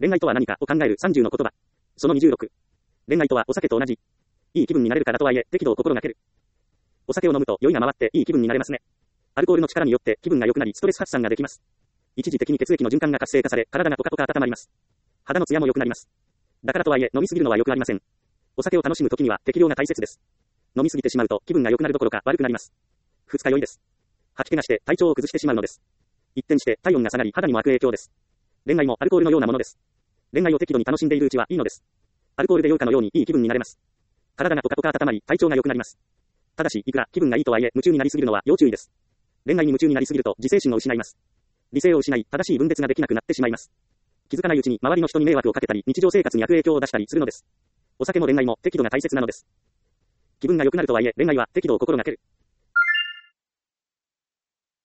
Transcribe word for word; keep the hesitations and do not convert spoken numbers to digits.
恋愛とは何かを考えるさんじゅうの言葉。そのにじゅうろく。恋愛とはお酒と同じ。いい気分になれるからとはいえ、適度を心がける。お酒を飲むと酔いが回っていい気分になれますね。アルコールの力によって気分が良くなりストレス発散ができます。一時的に血液の循環が活性化され、体がポカポカ温まります。肌のツヤも良くなります。だからとはいえ、飲みすぎるのは良くありません。お酒を楽しむ時には適量が大切です。飲みすぎてしまうと気分が良くなるどころか悪くなります。二日酔いです。吐き気がして体調を崩してしまうのです。一転して体温が下がり肌にも悪影響です。恋愛もアルコールのようなものです。恋愛を適度に楽しんでいるうちはいいのです。アルコールで酔うかのようにいい気分になれます。体がポカポカ温まり体調が良くなります。ただし、いくら気分がいいとはいえ夢中になりすぎるのは要注意です。恋愛に夢中になりすぎると自制心を失います。理性を失い、正しい分別ができなくなってしまいます。気づかないうちに周りの人に迷惑をかけたり、日常生活に悪影響を出したりするのです。お酒も恋愛も適度が大切なのです。気分が良くなるとはいえ、恋愛は適度を心がける。